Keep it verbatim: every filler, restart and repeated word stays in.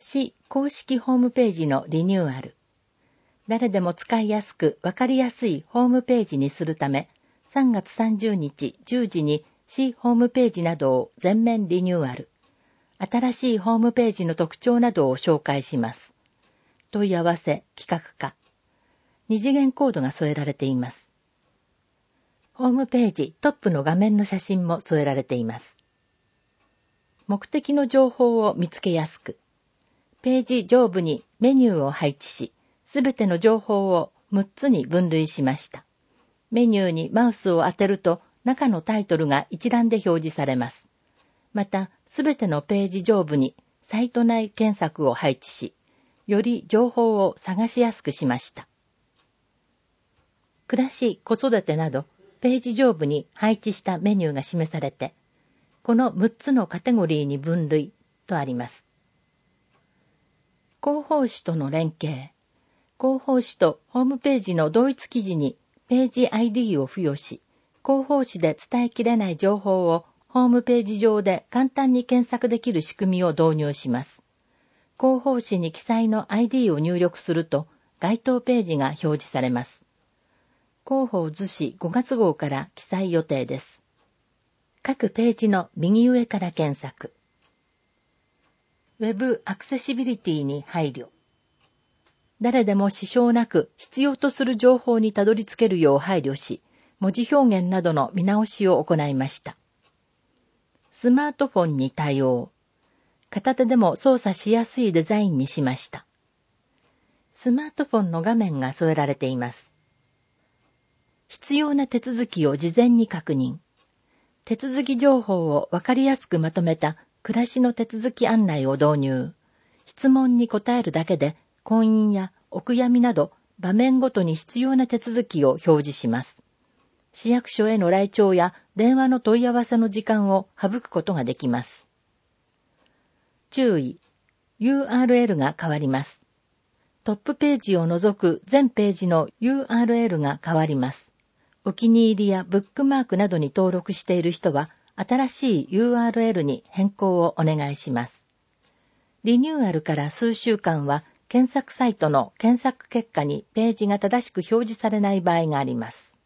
市公式ホームページのリニューアル。誰でも使いやすくわかりやすいホームページにするため、さんがつさんじゅうにちじゅうじに市ホームページなどを全面リニューアル。新しいホームページの特徴などを紹介します。問い合わせ、企画課。二次元コードが添えられています。ホームページトップの画面の写真も添えられています。目的の情報を見つけやすく。ページ上部にメニューを配置し、すべての情報をむっつに分類しました。メニューにマウスを当てると中のタイトルが一覧で表示されます。また、すべてのページ上部にサイト内検索を配置し、より情報を探しやすくしました。暮らし、子育てなど、ページ上部に配置したメニューが示されて、このむっつのカテゴリーに分類とあります。広報誌との連携。広報誌とホームページの同一記事にページ アイディー を付与し、広報誌で伝えきれない情報をホームページ上で簡単に検索できる仕組みを導入します。広報誌に記載の アイディー を入力すると、該当ページが表示されます。広報図誌ごがつ号から記載予定です。各ページの右上から検索。ウェブアクセシビリティに配慮。誰でも支障なく必要とする情報にたどり着けるよう配慮し、文字表現などの見直しを行いました。スマートフォンに対応。片手でも操作しやすいデザインにしました。スマートフォンの画面が添えられています。必要な手続きを事前に確認。手続き情報をわかりやすくまとめた暮らしの手続き案内を導入。質問に答えるだけで婚姻やお悔やみなど場面ごとに必要な手続きを表示します。市役所への来庁や電話の問い合わせの時間を省くことができます。注意。ユーアールエル が変わります。トップページを除く全ページの ユーアールエル が変わります。お気に入りやブックマークなどに登録している人は、新しい ユーアールエル に変更をお願いします。リニューアルから数週間は、検索サイトの検索結果にページが正しく表示されない場合があります。